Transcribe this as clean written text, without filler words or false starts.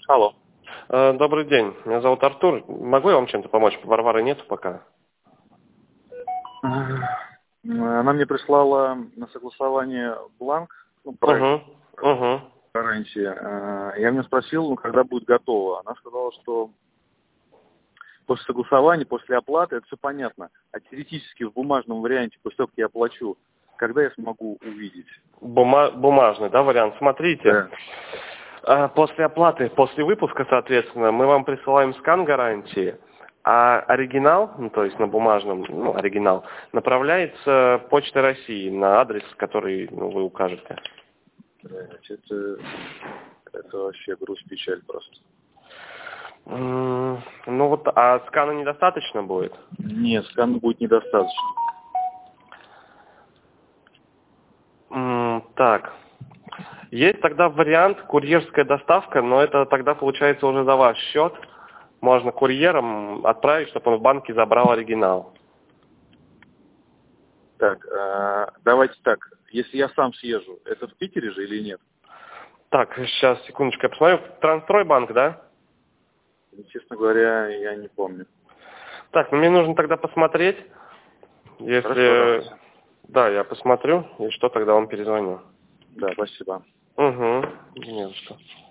Алло. Добрый день, меня зовут Артур. Могу я вам чем-то помочь? Варвары нету пока. Она мне прислала на согласование бланк, проект Угу. гарантии. Я меня спросил, когда будет готово. Она сказала, что после согласования, после оплаты, это все понятно. А теоретически в бумажном варианте, после того, как я оплачу, когда я смогу увидеть? Бумажный, да, вариант? Смотрите. Да. После оплаты, после выпуска, соответственно, мы вам присылаем скан гарантии, а оригинал, то есть на бумажном, оригинал, направляется Почтой России на адрес, который вы укажете. Это вообще грусть, печаль просто. А скана недостаточно будет? Нет, скана будет недостаточно. Так. Есть тогда вариант курьерская доставка, но это тогда получается уже за ваш счет. Можно курьером отправить, чтобы он в банке забрал оригинал. Так, давайте так. Если я сам съезжу, это в Питере же или нет? Так, сейчас, секундочку, я посмотрю. Трансстройбанк, да? Честно говоря, я не помню. Так, мне нужно тогда посмотреть. Если... Хорошо, да, я посмотрю, и что тогда вам перезвоню. Да, спасибо. Угу, не за что.